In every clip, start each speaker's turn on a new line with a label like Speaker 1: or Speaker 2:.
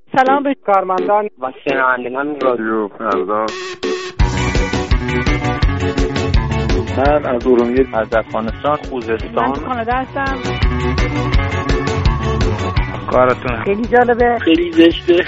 Speaker 1: سلام به
Speaker 2: کارمندان و شنوندگان رادیو فردا.
Speaker 3: من از ارومیه، از افغانستان، خوزستان،
Speaker 1: من کانادا هستم.
Speaker 3: کارتون
Speaker 1: خیلی جالبه،
Speaker 2: خیلی زشته.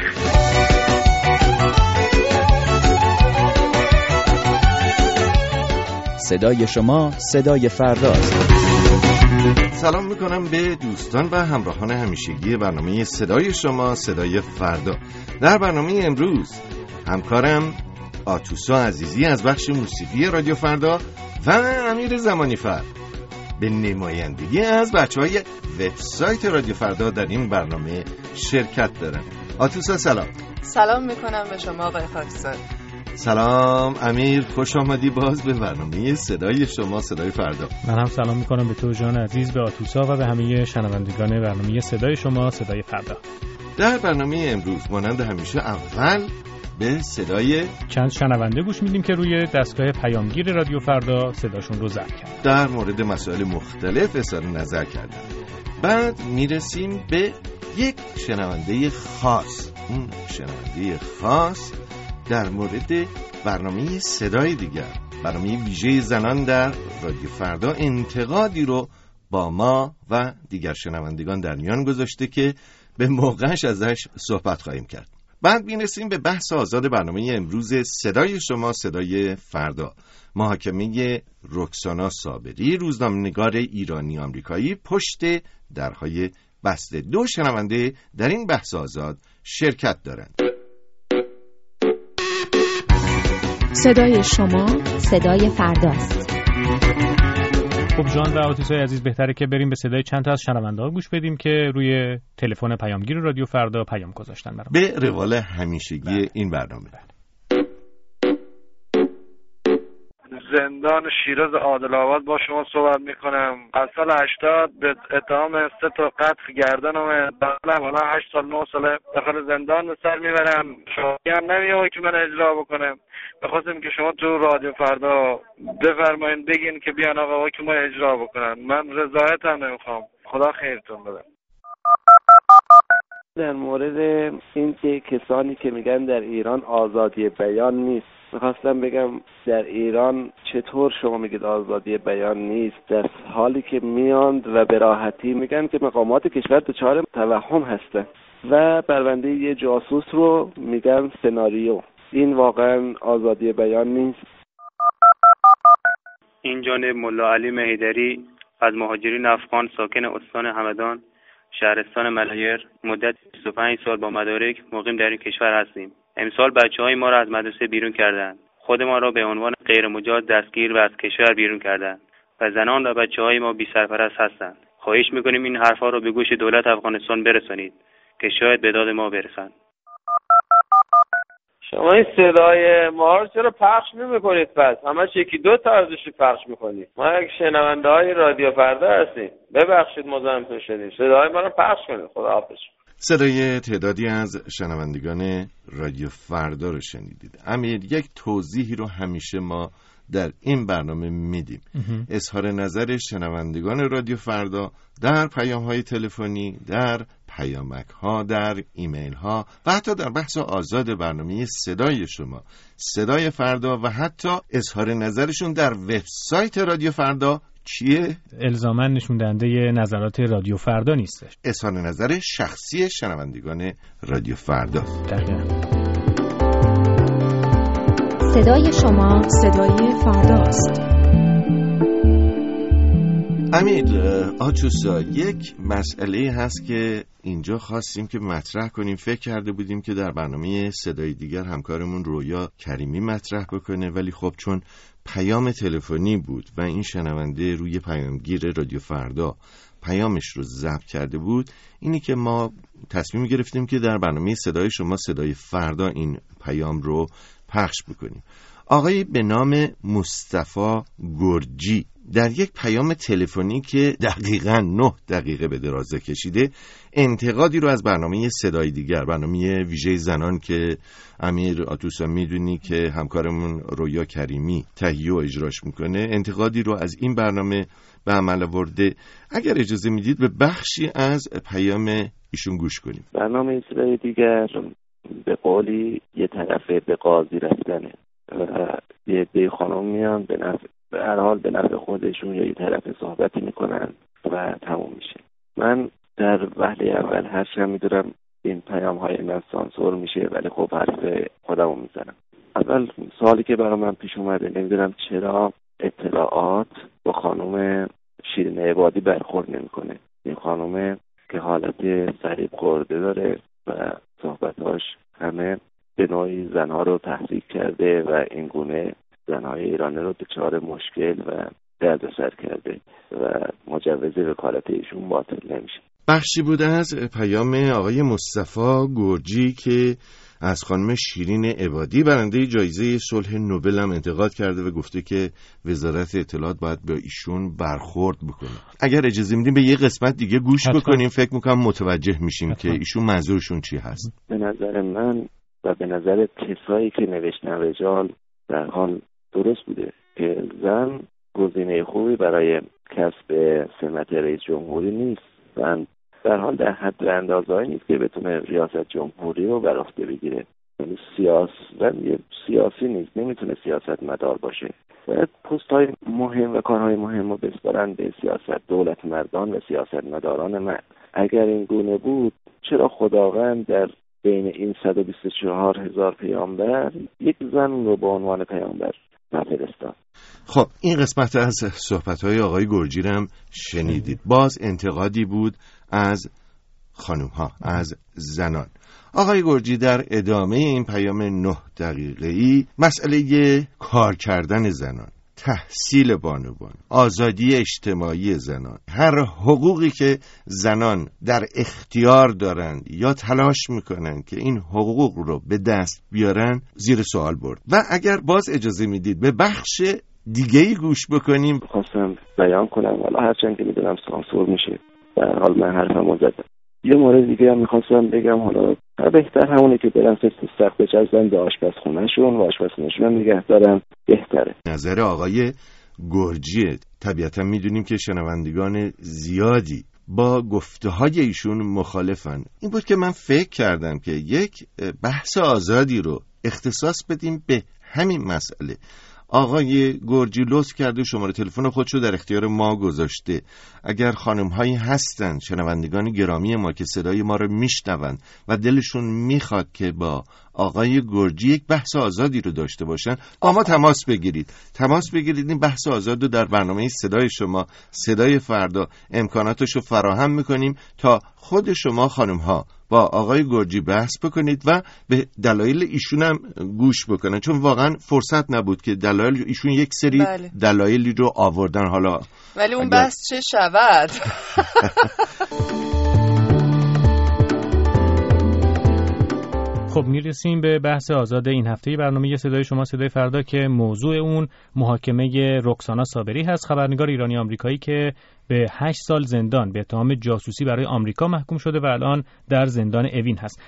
Speaker 4: صدای شما صدای فرداست.
Speaker 5: سلام میکنم به دوستان و همراهان همیشگی برنامه صدای شما صدای فردا. در برنامه امروز همکارم آتوسا عزیزی از بخش موسیقی رادیو فردا و امیر زمانی فرد به نمایندگی از بچهای وبسایت رادیو فردا در این برنامه شرکت دارن. آتوسا سلام.
Speaker 6: سلام میکنم به شما آقای خاکسار.
Speaker 5: سلام امیر، خوش آمدی باز به برنامه صدای شما صدای فردا.
Speaker 7: من هم سلام میکنم به تو جان عزیز، به آتوسا و به همه شنوندگان برنامه صدای شما صدای فردا.
Speaker 5: در برنامه امروز مانند همیشه اول به صدای
Speaker 7: چند شنونده گوش میدیم که روی دستگاه پیامگیر رادیو فردا صداشون رو ضبط کردن،
Speaker 5: در مورد مسائل مختلف اظهار نظر کردن. بعد میرسیم به یک شنونده خاص. اون شنونده خاص در مورد برنامه صدای دیگر، برنامه ویژه زنان در رادیو فردا، انتقادی رو با ما و دیگر شنوندگان در میان گذاشته که به موقعش ازش صحبت خواهیم کرد. بعد میرسیم به بحث آزاد برنامه امروز صدای شما صدای فردا. محاکمه رکسانا صابری، روزنامه‌نگار ایرانی آمریکایی، پشت درهای بسته. دو شنونده در این بحث آزاد شرکت دارند.
Speaker 8: صدای شما صدای فرداست.
Speaker 7: خب جان و آتوسای عزیز، بهتره که بریم به صدای چند تا از شنونده ها گوش بدیم که روی تلفن پیامگیر رادیو فردا پیام گذاشتن برام.
Speaker 5: به روال همیشگی این برنامه.
Speaker 9: زندان شیراز عادل آباد با شما صحبت میکنم. از سال 80 به اتهام 3 تا قتل گردنم حالا 8 سال 9 ساله داخل زندان به سر میبرم. شاهدی هم نمیاد که من اجرا بکنم. بخواستم که شما تو رادیو فردا بفرمایید بگین که بیان آقا که ما اجرا بکنن. من رضایت هم نمیخوام. خدا خیرتون بده.
Speaker 10: در مورد این که کسانی که میگن در ایران آزادی بیان نیست، میخواستم بگم در ایران چطور شما میگید آزادی بیان نیست، در حالی که میاند و به راحتی میگن که مقامات کشور دچار توهم هستن و پرونده یه جاسوس رو میگن سناریو. این واقعا آزادی بیان نیست.
Speaker 11: این جانب ملا علی مهیدری از مهاجرین افغان ساکن استان همدان شهرستان ملایر، مدت 25 سال با مدارک مقیم در این کشور هستیم. امسال بچه‌های ما را از مدرسه بیرون کردند. خود ما را به عنوان غیر مجاز دستگیر و از کشور بیرون کردند و زنان و بچه‌های ما بی سرپرست هستند. خواهش می‌کنیم این حرفا را به گوش دولت افغانستان برسانید که شاید به داد ما برسند.
Speaker 12: شما این صدای ما رو چرا پخش نمی‌کنید؟ پس همش یکی دو تا ازش پخش می‌کنید. ما یک شنونده‌های رادیو فردا هستیم. ببخشید مزاحمتون شدیم. صدای ما رو پخش کنید. خداحافظ.
Speaker 5: صدای تعدادی از شنوندگان رادیو فردا رو شنیدید. امیر، یک توضیحی رو همیشه ما در این برنامه میدیم. اظهار نظر شنوندگان رادیو فردا در پیام‌های تلفنی، در پیامک‌ها، در ایمیل‌ها و حتی در بحث آزاد برنامه صدای شما صدای فردا و حتی اظهار نظرشون در وبسایت رادیو فردا چیه؟
Speaker 7: الزاماً نشون دهنده نظرات رادیو فردا نیستش.
Speaker 5: اظهار نظر شخصی شنوندگان رادیو فردا.
Speaker 7: دقیقاً.
Speaker 8: صدای شما صدای فرداست.
Speaker 5: امیر، آتوسا، یک مسئله هست که اینجا خواستیم که مطرح کنیم. فکر کرده بودیم که در برنامه صدای دیگر همکارمون رویا کریمی مطرح بکنه، ولی خب چون پیام تلفنی بود و این شنونده روی پیامگیر رادیو فردا پیامش رو ضبط کرده بود، اینی که ما تصمیم گرفتیم که در برنامه صدای شما صدای فردا این پیام رو پخش بکنیم. آقای به نام مصطفی گرجی در یک پیام تلفنی که دقیقاً 9 دقیقه به درازا کشیده انتقادی رو از برنامه صدای دیگر، برنامه ویژه زنان که امیر آتوسا میدونی که همکارمون رویا کریمی تهیه و اجراش میکنه، انتقادی رو از این برنامه به عمل آورده. اگر اجازه میدید به بخشی از پیام ایشون گوش کنیم.
Speaker 10: برنامه صدای دیگر به قولی یه طرفه به قاضی رفتنه و یه عده خانم میان به هر حال به نفع خودشون یا یه طرف صحبتی میکنن و تموم میشه. من در وهله اول هرچند میدونم این پیام های من سانسور میشه، ولی خب حرف خودمو میزنم. اول سوالی که برای من پیش اومده، نمیدونم چرا اطلاعات با خانم شیرین عبادی برخورد نمیکنه. این خانم که حالت ضریب خورده داره و صحبتاش همه به نوعی زنها رو تحریک کرده و این گونه زنهای ایرانی رو دچار مشکل و دردسر کرده و مجوز وکالت ایشون باطل نمیشه.
Speaker 5: بخشی بوده از پیام آقای مصطفی گرجی که از خانم شیرین عبادی برنده جایزه صلح نوبل هم انتقاد کرده و گفته که وزارت اطلاعات باید با ایشون برخورد بکنه. اگر اجازه میدیم به یه قسمت دیگه گوش بکنیم، فکر میکنم متوجه میشیم که ایشون منظورشون چی هست.
Speaker 10: به نظر من و به نظر کسایی که نوشتن رجال در حال درست بوده که زن گزینه خوبی برای کسب سمت رئیس جمهوری نیست و در حال در حد اندازه‌ای نیست که بتونه ریاست جمهوری رو بر عهده بگیره. یعنی سیاسی نیست، نمیتونه سیاست مدار باشه. باید پست‌های مهم و کارهای مهم رو بسپارن به سیاست دولت مردان و سیاست مداران مرد. اگر این گونه بود چرا خداوند در بین این 124,000 پیامبر یک زن رو به عنوان پیامبر نفرستاد؟
Speaker 5: خب این قسمت از صحبت‌های آقای گرجی هم شنیدید. باز انتقادی بود از خانوم‌ها، از زنان. آقای گرجی در ادامه این پیام 9 دقیقه‌ای مسئله کار کردن زنان، تحصیل بانوان، آزادی اجتماعی زنان، هر حقوقی که زنان در اختیار دارند یا تلاش میکنن که این حقوق رو به دست بیارن زیر سوال برد. و اگر باز اجازه میدید به بخش دیگه‌ای گوش بکنیم.
Speaker 10: خواستم بیان کنم، حالا هرچند که میدونم سانسور میشه، در حال من حرفمو زدم. یه مورد دیگه هم میخواستم بگم، حالا بهتر همونه که برن سخت بچزن به آشپزخونه‌شون و آشپزخونه‌شون هم نگه دارن، بهتره.
Speaker 5: نظر آقای گرجی. طبیعتا میدونیم که شنوندگان زیادی با گفته‌های ایشون مخالفن. این بود که من فکر کردم که یک بحث آزادی رو اختصاص بدیم به همین مسئله. آقای گرجی لطف کرده شماره تلفن خودشو در اختیار ما گذاشته. اگر خانم‌هایی هستن شنوندگان گرامی ما که صدای ما رو میشنون و دلشون میخواد که با آقای گرجی یک بحث آزادی رو داشته باشن، با ما تماس بگیرید. این بحث آزاد رو در برنامه صدای شما، صدای فردا، امکاناتش رو فراهم میکنیم تا خود شما خانم‌ها با آقای گرجی بحث بکنید و به دلایل ایشون هم گوش بکنن، چون واقعا فرصت نبود که دلایل ایشون یک سری دلایلی رو آوردن. حالا
Speaker 6: ولی اون بحث چه شود؟
Speaker 7: خب میرسیم به بحث آزاد این هفته برنامه صدای شما صدای فردا که موضوع اون محاکمه رکسانا صابری هست، خبرنگار ایرانی آمریکایی که به 8 سال زندان به اتهام جاسوسی برای آمریکا محکوم شده و الان در زندان اوین هست.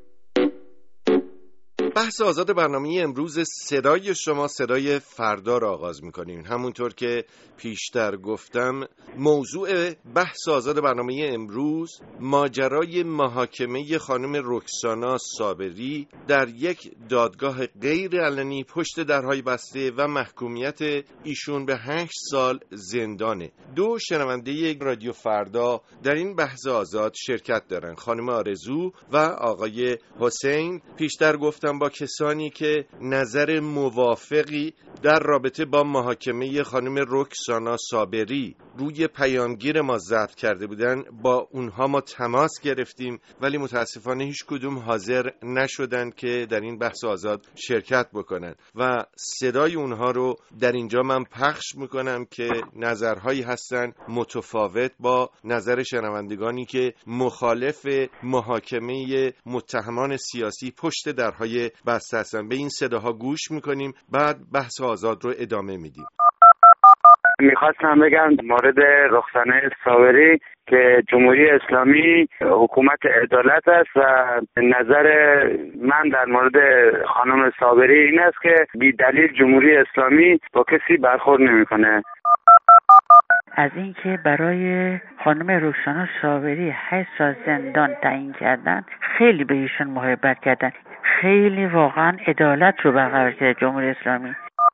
Speaker 5: بحث آزاد برنامه امروز صدای شما صدای فردا را آغاز می‌کنیم. همونطور که پیشتر گفتم موضوع بحث آزاد برنامه امروز ماجرای محاکمه خانم رکسانا صابری در یک دادگاه غیر علنی پشت درهای بسته و محکومیت ایشون به 8 سال زندانه. 2 شنونده رادیو فردا در این بحث آزاد شرکت دارن، خانم آرزو و آقای حسین. پیشتر گفتم با کسانی که نظر موافقی در رابطه با محاکمه خانم رکسانا صابری روی پیامگیر ما ضبط کرده بودن، با اونها ما تماس گرفتیم ولی متاسفانه هیچ کدوم حاضر نشدن که در این بحث آزاد شرکت بکنن و صدای اونها رو در اینجا من پخش میکنم که نظرهایی هستن متفاوت با نظر شنوندگانی که مخالف محاکمه متهمان سیاسی پشت درهای بسته هستن. به این صداها گوش میکنیم، بعد بحث آزاد رو ادامه میدیم.
Speaker 9: میخواستم بگم مورد رکسانا صابری که جمهوری اسلامی حکومت عدالت است و نظر من در مورد خانم صابری این است که بی دلیل جمهوری اسلامی با کسی برخورد نمیکنه.
Speaker 1: از اینکه برای خانم رکسانا صابری 8 سال زندان تعیین کردن، خیلی به ایشون محبت کردن، خیلی واقعا عدالت رو برقرار کرد جمهوری اسلامی.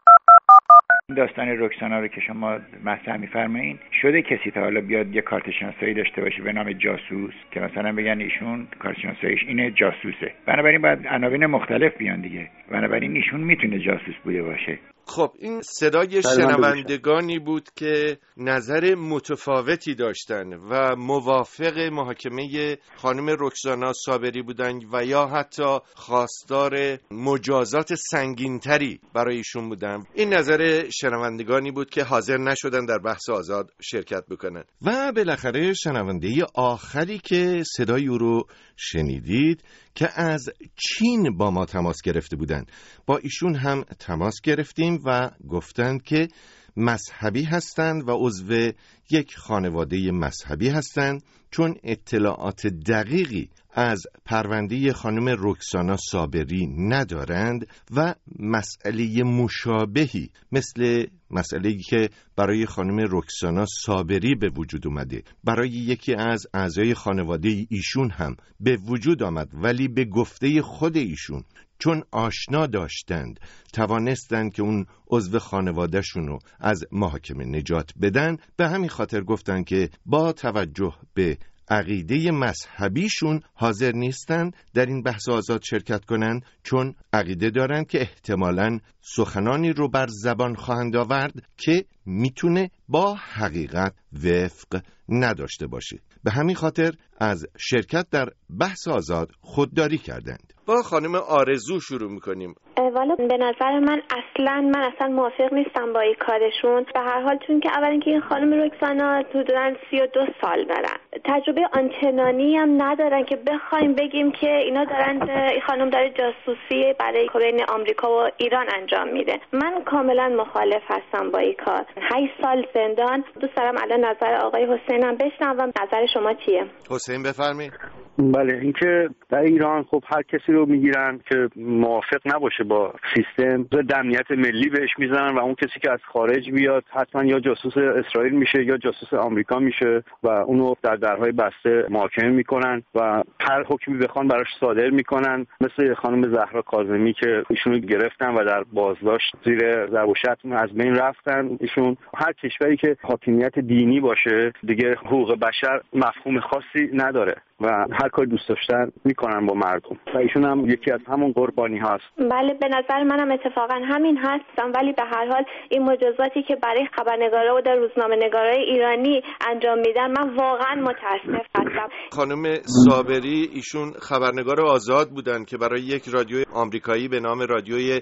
Speaker 13: داستان رکسانا رو که شما مطرح می‌فرمایید، شده کسی تا حالا بیاد یه کارت شناسایی داشته باشه به نام جاسوس که مثلا بگن ایشون کارت شناساییش اینه، جاسوسه؟ بنابراین باید عناوین مختلف بیان دیگه. بنابراین ایشون میتونه جاسوس بوده باشه.
Speaker 5: خب این صدای شنوندگانی بود که نظر متفاوتی داشتن و موافق محاکمه خانم رکسانا صابری بودن و یا حتی خواستار مجازات سنگینتری برای ایشون بودن. این نظر شنوندگانی بود که حاضر نشدن در بحث آزاد شرکت بکنن. و بالاخره شنونده آخری که صدای او رو شنیدید که از چین با ما تماس گرفته بودند، با ایشون هم تماس گرفتیم و گفتند که مذهبی هستند و عضو یک خانواده مذهبی هستند، چون اطلاعات دقیقی از پرونده خانم رکسانا صابری ندارند و مسئله مشابهی مثل مسئله‌ای که برای خانم رکسانا صابری به وجود اومده برای یکی از اعضای خانواده ایشون هم به وجود آمد، ولی به گفته خود ایشون چون آشنا داشتند توانستند که اون عضو خانواده‌شون رو از محاکمه نجات بدن. به همین خاطر گفتن که با توجه به عقیده مذهبیشون حاضر نیستن در این بحث آزاد شرکت کنن، چون عقیده دارن که احتمالاً سخنانی رو بر زبان خواهند آورد که میتونه با حقیقت وفق نداشته باشه. به همین خاطر از شرکت در بحث آزاد خودداری کردند. با خانم آرزو شروع میکنیم.
Speaker 14: والا به نظر من اصلا موافق نیستم با این کارشون. به هر حال چون که اول اینکه این خانم رکسانا حدوداً 32 سال دارن، تجربه آنچنانی هم ندارن که بخوایم بگیم که اینا دارن، این خانم داره جاسوسی برای بین آمریکا و ایران انجام میده. من کاملا مخالف هستم با این کار. 8 سال زندان. دوست دارم الان نظر آقای حسین هم بشنوم. نظر شما چیه؟
Speaker 5: حسین بفرمایید.
Speaker 15: بله، اینکه در ایران خب هر کسی رو میگیرن که موافق نباشه با سیستم، ضد امنیت ملی بهش میزنن و اون کسی که از خارج بیاد حتما یا جاسوس اسرائیل میشه یا جاسوس آمریکا میشه و اونو در درهای بسته محاکمه میکنن و هر حکمی بخوان براش صادر میکنن. مثل خانم زهرا کاظمی که ایشونو گرفتن و در بازداشت زیر ضرب و شتم از بین رفتن. ایشون هر کشوری که حاکمیت دینی باشه دیگه حقوق بشر مفهوم خاصی نداره و هر کاری دوست داشتن میکنن با مردم و ایشون هم یکی از همون قربانی هست.
Speaker 14: بله، به نظر منم اتفاقا همین هستم، ولی به هر حال این مجازاتی که برای خبرنگارا و در روزنامه‌نگارای ایرانی انجام میدن من واقعا متاسف هستم.
Speaker 5: خانم صابری ایشون خبرنگار آزاد بودن که برای یک رادیوی آمریکایی به نام رادیوی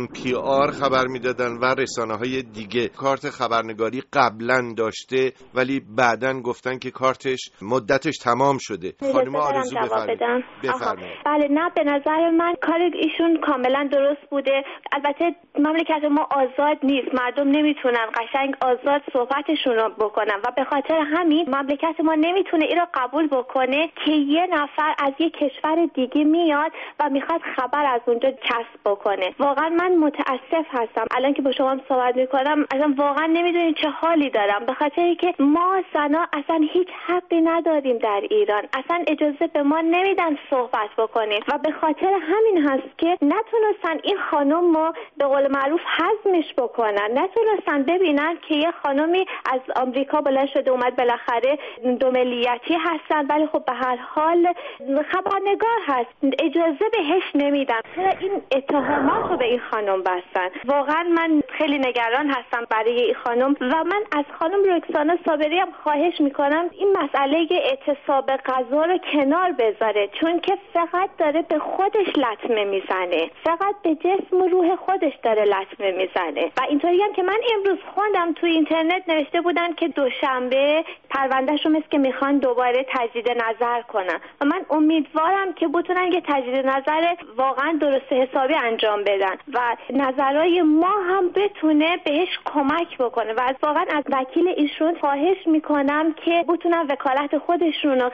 Speaker 5: NPR خبر میدادن و رسانه‌های دیگه. کارت خبرنگاری قبلا داشته ولی بعدن گفتن که کارتش مدتش تمام شده. خانم آرزو بفرمایید.
Speaker 14: بله، نه به نظر من کار ایشون کاملا درست بوده. البته مملکت ما آزاد نیست، مردم نمیتونن قشنگ آزاد صحبتشون رو بکنن و به خاطر همین مملکت ما نمیتونه این رو قبول بکنه که یه نفر از یه کشور دیگه میاد و میخواد خبر از اونجا کسب بکنه. واقعا من متاسف هستم الان که با شما هم صحبت میکنم، اصلا واقعا نمیدونید چه حالی دارم، به خاطری که ما زنا اصلا هیچ حقی نداریم در ایران، اصلا اجازه به ما نمیدن صحبت بکنیم و به خاطر همین هست که نتونستن این خانم رو به قول معروف هضمش بکنن، نتونستن ببینن که یه خانمی از آمریکا بلند شده اومد بالاخره دو ملیتی هستن، ولی خب به هر حال خبرنگار هست، اجازه بهش نمیدن. چرا این اتهامات رو به این خانم بستن؟ واقعا من خیلی نگران هستم برای این خانم و من از خانم رکسانا صابری هم خواهش میکنم این مسئله اعتصاب غذا رو کنار بذاره، چون که فقط داره به خودش لطمه میزنه، فقط به جسم و روح خودش داره لطمه میزنه. و اینطوری هم که من امروز خوندم توی اینترنت نوشته بودن که دوشنبه پروندهشون مثل که میخوان دوباره تجدید نظر کنن و من امیدوارم که بتونن یه تجدید نظر واقعا درست حسابی انجام بدن و نظرهای ما هم بتونه بهش کمک بکنه و واقعا از وکیل ایشون خواهش میکنم که بتونن وکالت خودشون رو خیلی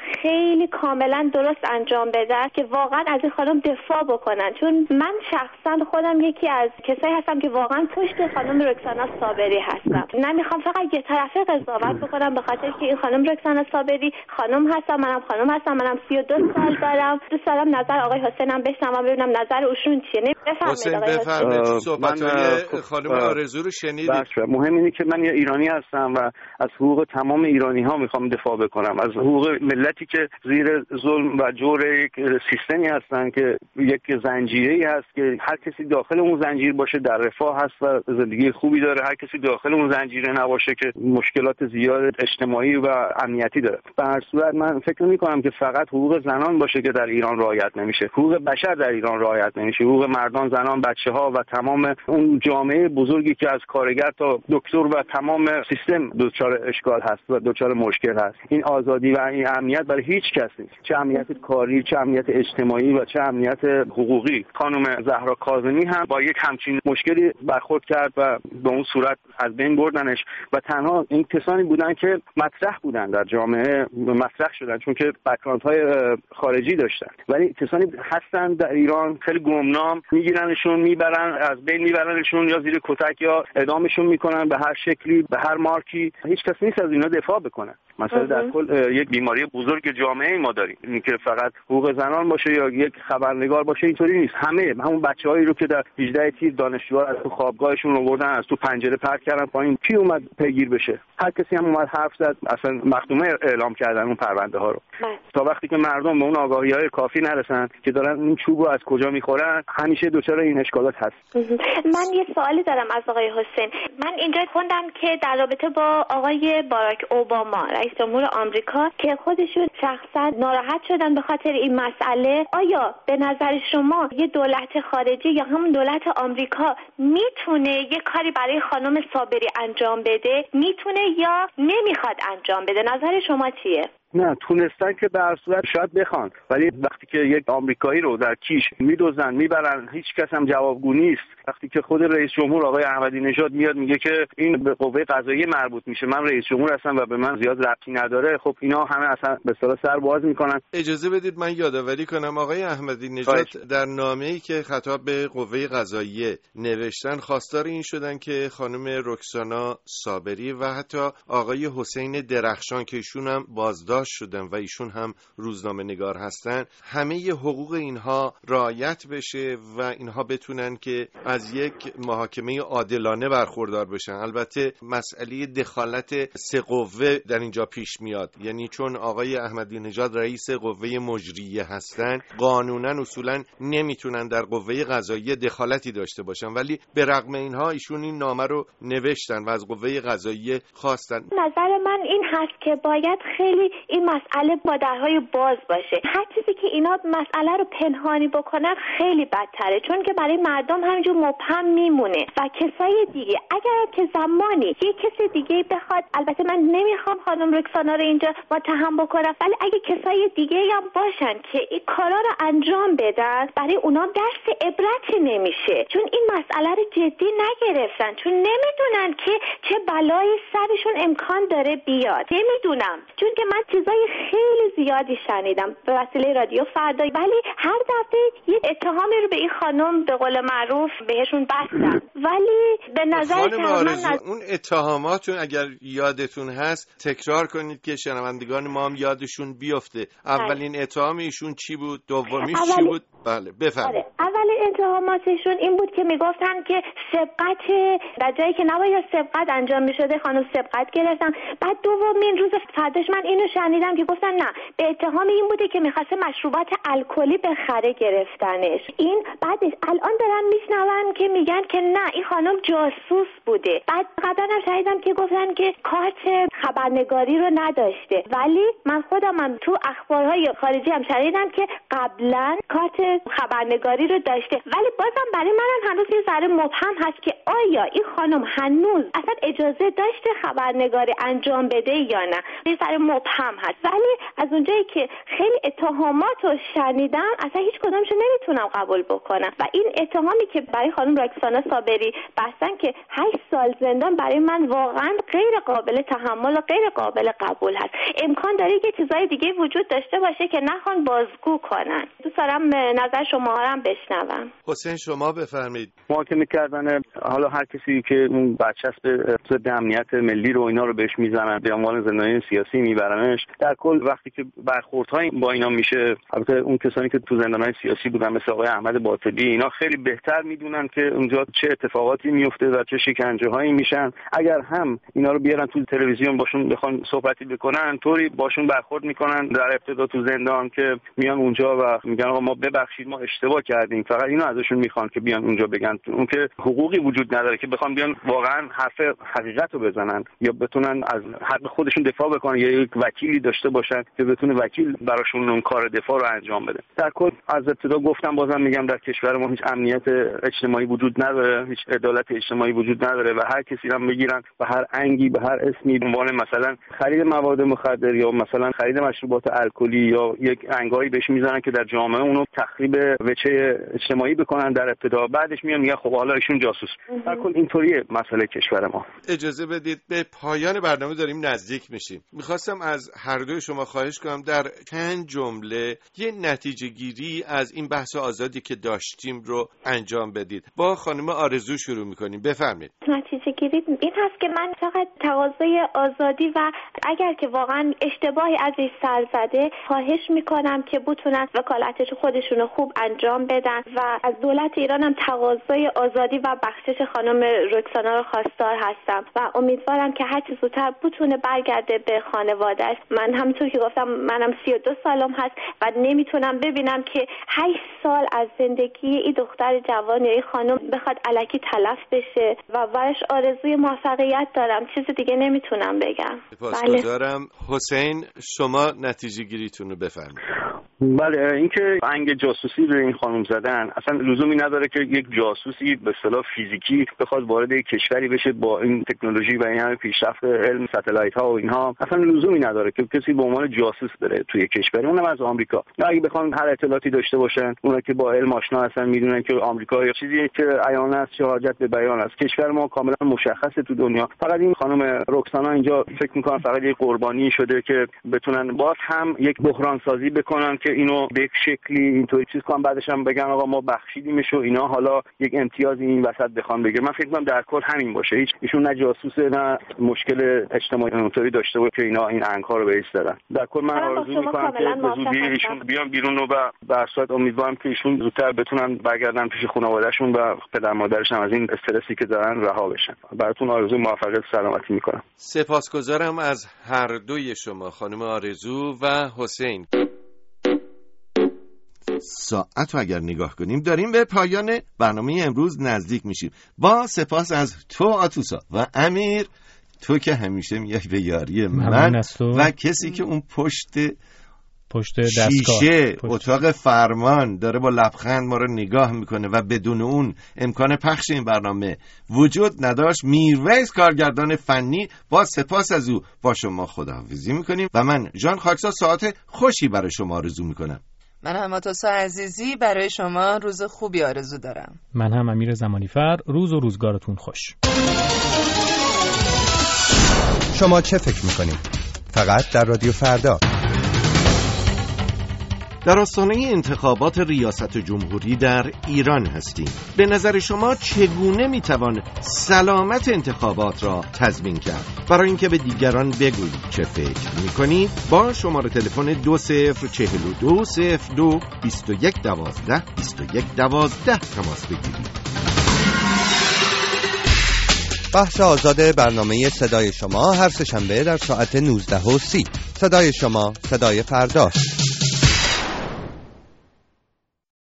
Speaker 14: خیلی کاملا درست انجام بدن که واقعا از این خانم دفاع بکنن، چون من شخصا خودم یکی از کسایی هستم که واقعا پشت خانم رکسانا صابری هستم. نمیخوام فقط یه طرفه قضاوت بکنم به خاطر که این خانم رکسانا صابری خانم هستم، منم خانم هستم، منم 32 سال دارم. دوست دارم نظر آقای حسینم بشنوم ببینم نظر ایشون چیه.
Speaker 5: بفرمایید صحبت‌های خانم آرزو رو شنیدید.
Speaker 15: مهم اینه که من یه ایرانی هستم و از حقوق تمام ایرانی‌ها میخوام دفاع بکنم، از حقوق ملتی که زیر ظلم و جور یک سیستمی هستن که یک زنجیره‌ای هست که هر کسی داخل اون زنجیر باشه در رفاه هست و زندگی خوبی داره، هر کسی داخل اون زنجیره نباشه که مشکلات زیاد اجتماعی و امنیتی داره. به هر صورت من فکر می‌کنم که فقط حقوق زنان باشه که در ایران رعایت نمیشه، حقوق بشر در ایران رعایت نمیشه، حقوق مردان، زنان، بچه‌ها و تمام اون جامعه بزرگی که از کارگر تا دکتر و تمام سیستم دچار اشکال هست و دچار مشکل هست. این آزادی و این امنیت برای هیچ کس نیست، چه امنیت کاری، چه امنیت اجتماعی و چه امنیت حقوقی. خانم زهرا کاظمی هم با یک همچین مشکلی برخورد کرد و به اون صورت از بین بردنش و تنها این کسانی بودن که مطرح بودن در جامعه، مطرح شدن چون که بک‌گراندهای خارجی داشتن، ولی کسانی هستن در ایران خیلی گمنام میگیرنشون، میبرن، از بین میبرنشون یا زیر کتک یا اعدامشون میکنن به هر شکلی، به هر مارکی. هیچ کس نیست از اینا دفاع بکنه. مثلا در کل یک بیماری بزرگ جامعه ما داریم، این که فقط حقوق زنان باشه یا یک خبرنگار باشه اینطوری نیست. همون بچه‌هایی رو که در 18 تیر دانشجوها از تو خوابگاهشون آوردن، از تو پنجره پرت کردن پایین، کی اومد پیگیر بشه؟ هر کسی هم اومد حرف زد، اصلا مختومه اعلام کردن اون پرونده ها رو. تا وقتی که مردم به اون آگاهی‌های کافی نرسن که دارن این چوب رو از کجا می‌خورن، همیشه دچار این اشکالات هست.
Speaker 14: من یه سوالی دارم از آقای حسین. من اینجا خوندم که در رابطه با آقای باراک اوباما رئیس جمهور آمریکا که خودشون شخصا ناراحت شدن به خاطر این مسئله، آیا به نظر شما یه دولت خارجی یا همون دولت آمریکا میتونه یه کاری برای خانم صابری انجام بده؟ میتونه یا نمیخواد انجام بده؟ نظر شما چیه؟
Speaker 15: نه، تونستن که به هر صورت شاید بخوان، ولی وقتی که یک آمریکایی رو در کیش میدوزن میبرن، هیچ کس هم جوابگو نیست. وقتی که خود رئیس جمهور آقای احمدی نژاد میاد میگه که این به قوه قضاییه مربوط میشه، من رئیس جمهور هستم و به من زیاد ربطی نداره، خب اینا همه اصلا به اصطلاح سر باز میکنن.
Speaker 5: اجازه بدید من یادآوری کنم آقای احمدی نژاد در نامه‌ای که خطاب به قوه قضاییه نوشتن خواستار این شدن که خانم رکسانا صابری و حتی آقای حسین درخشان که ایشون هم بازداشت شدن و ایشون هم روزنامه نگار هستن، همه حقوق اینها رعایت بشه و اینها بتونن که از یک محاکمه عادلانه برخوردار بشن. البته مسئله دخالت سه قوه در اینجا پیش میاد، یعنی چون آقای احمدی نژاد رئیس قوه مجریه هستن، قانونا اصولا نمیتونن در قوه قضاییه دخالتی داشته باشن، ولی به رغم اینها ایشون این نامه رو نوشتن و از قوه قضاییه خواستن.
Speaker 14: نظر من این هست که باید خیلی این مسئله با درهای باز باشه. هر چیزی که اینا مسئله رو پنهانی بکنن خیلی بدتره، چون که برای مردم همینجور مبهم میمونه و کسای دیگه اگر که زمانی یک کسی دیگه بخواد، البته من نمیخوام خانم رکسانا رو اینجا متهم بکنم، ولی اگه کسای دیگه هم باشن که این کارا رو انجام بدن، برای اونا درس عبرتی نمیشه، چون این مسئله رو جدی نگرفتن، چون نمیدونن که چه بلایی سرشون امکان داره بیاد. نمیدونم، چون که من چیزای خیلی زیادی شنیدم به وسیله رادیو فردا، ولی هر دفعه یه اتهامی رو به این خانم به قول معروف بهشون بستن. ولی به نظر من
Speaker 5: اون اتهاماتون اگر یادتون هست تکرار کنید که شنوندگان ما هم یادشون بیفته. اولین اتهام ایشون چی بود؟ دومیش چی بود؟ بله بفرمایید.
Speaker 14: اولین اتهاماتشون این بود که میگفتن که سبقت در جایی که نباید سبقت انجام میشده خانم سبقت گرفتن. بعد دومین روز فرداش من اینو شنیدم که گفتن نه، به اتهام این بوده که میخواسته مشروبات الکلی بخره گرفتنش. این بعدش الان دارن میشنون که میگن که نه این خانم جاسوس بوده. بعد قبلا هم شنیدم که گفتن که کارت خبرنگاری رو نداشته، ولی من خودم هم تو اخبارهای خارجی هم شنیدم که قبلا کارت خبرنگاری رو داشته، ولی بازم برای منم هنوز یه ذره مبهم هست که آیا این خانم هنوز اصلا اجازه داشته خبرنگاری انجام بده یا نه. یه ذره مبهم هست، ولی از اونجایی که خیلی اتهامات رو شنیدم اصلا هیچ کدومش نمیتونم قبول بکنم و این اتهامی که برای خانم رکسانا صابری بستن که 8 سال زندان برای من واقعا غیر قابل تحمل و غیر قابل قبول هست. امکان داره که چیزای دیگه وجود داشته باشه که نخوان بازگو کنن. دوست دارم نظر شما رو هم بشنوم.
Speaker 5: حسین شما بفرمایید.
Speaker 15: محاکمه کردن حالا هر کسی که اون برچسب ضد امنیت ملی رو اینا رو بهش میزنن، به عنوان زندانی سیاسی میبرنش. در کل وقتی که برخوردهای با اینا میشه، البته اون کسانی که تو زندانهای سیاسی بودن مثل آقای احمد باطلی اینا خیلی بهتر میدونن که اونجا چه اتفاقاتی میفته و چه شکنجه‌هایی میشن. اگر هم اینا رو بیارن تو تلویزیون باشون بخوان صحبتی بکنن، طوری باشون برخورد میکنن در ابتدا تو زندان که میان اونجا و میگن آقا ما ببخشید ما اشتباه کردیم. فقط اینا ازشون میخوان که بیان اونجا بگن. اون که حقوقی وجود نداره که بخوان بیان واقعا حرف حقیقت رو بزنن یا بتونن از حق خودشون دفاع بکنن یا یک وکیلی داشته باشن که بتونه وکیل براشون اون کار دفاع رو انجام بده. در کل از ابتدا گفتم، بازم میگم در کشور ما هیچ امنیت اجتماعی وجود نداره، هیچ عدالت اجتماعی وجود نداره و هر کسی رو بگیرن به هر انگی به هر اسمی به عنوان مثلا خرید مواد مخدر یا مثلا خرید مشروبات الکلی یا یک انگایی بهش میزنن که در جامعه اونو تخریب وجه اجتماعی بکنن در ابتدا، بعدش میگن خب حالا ایشون جاسوس. در کل اینطوریه مسئله کشور ما.
Speaker 5: اجازه بدید به پایان برنامه داریم نزدیک میشیم. میخواستم از هر دوی شما خواهش کنم در چند جمله یه نتیجه گیری از این بحث آزادی که داشتیم رو انجام بدید. با خانم آرزو شروع میکنیم. بفرمایید.
Speaker 14: نتیجه گیری این هست که من فقط تقاضای آزادی و اگر که واقعا اشتباهی ازش سر زده خواهش میکنم که بتونن وکالتش خودشونو خوب انجام بدن و از دولت ایران هم تقاضای آزادی و بخشش خانم رکسانا رو خواستار هستم و امیدوارم که هر چه زودتر بتونه برگرده به خانواده‌اش. من همونطور که گفتم منم 32 سالم هست و نمیتونم ببینم که 8 سال از زندگی این دختر جوان یا این خانم بخواد الکی تلف بشه و برش آرزوی موفقیت دارم. چیز دیگه نمیتونم بگم.
Speaker 5: سپاسگزارم. حسین شما نتیجه گیریتون رو بفرمایید.
Speaker 15: بله، اینکه انگ جاسوسی رو این خانم زدن اصلا لزومی نداره که یک جاسوسی به اصطلاح فیزیکی بخواد وارد یک کشوری بشه با این تکنولوژی و این همه پیشرفت علم ستلایت ها و اینها. اصلا لزومی نداره که کسی به عنوان جاسوس بره توی کشوری، اونم از آمریکا. اگه بخوان هر اطلاعاتی داشته باشن، اونا که با علم آشنا هستن میدونن که آمریکا یه چیزی که عیان است چه حاجت به بیان است. کشور ما کاملا مشخصه تو دنیا. فقط این خانم رکسانا اینجا فکر می‌کنم فقط یک قربانی شده که بتونن باز هم یک بحران سازی بکنن که اینو به یک شکلی اینطوری چیز کنن، بعدش هم بگن آقا ما بخشیدیمش و اینا، حالا یک امتیازی این وسط بخوام بگیرن. من فکر می‌کنم در کل همین باشه. هیچ ایشون نه جاسوسه نه مشکل اجتماعی اونطوری داشته باشه که اینا این انگ‌ها رو بهش دادن. در کل من آرزو می‌کنم که به زودی ایشون بیان بیرون و به هر صورت امیدوارم که ایشون زودتر بتونن برگردن پیش خانواده‌شون و پدر مادرش هم از این استرسی که دارن رها بشن. براتون آرزوی موفقیت و سلامتی می‌کنم.
Speaker 5: سپاسگزارم از هر دوی شما، خانم آرزو و حسین. ساعت رو اگر نگاه کنیم داریم به پایان برنامه امروز نزدیک میشیم. با سپاس از تو آتوسا و امیر، تو که همیشه میای به یاری من و کسی که اون پشت شیشه اتاق فرمان داره با لبخند ما رو نگاه میکنه و بدون اون امکان پخش این برنامه وجود نداشت، میرویس کارگردان فنی. با سپاس از او با شما خداحافظی میکنیم و من ژان خاکسار ساعت خوشی برای شما آرزو میکنم.
Speaker 6: من هم آتوسا عزیزی برای شما روز خوبی آرزو دارم.
Speaker 7: من هم امیر زمانیفر، روز و روزگارتون خوش.
Speaker 16: شما چه فکر میکنید؟ فقط در رادیو فردا.
Speaker 5: در آستانه انتخابات ریاست جمهوری در ایران هستیم. به نظر شما چگونه میتوان سلامت انتخابات را تضمین کرد؟ برای اینکه به دیگران بگویید چه فکر میکنید با شماره تلفن 2042022112 تماس بگیرید.
Speaker 16: بحث آزاد برنامه صدای شما هر سه‌شنبه در ساعت 19:30. صدای شما، صدای فرداست.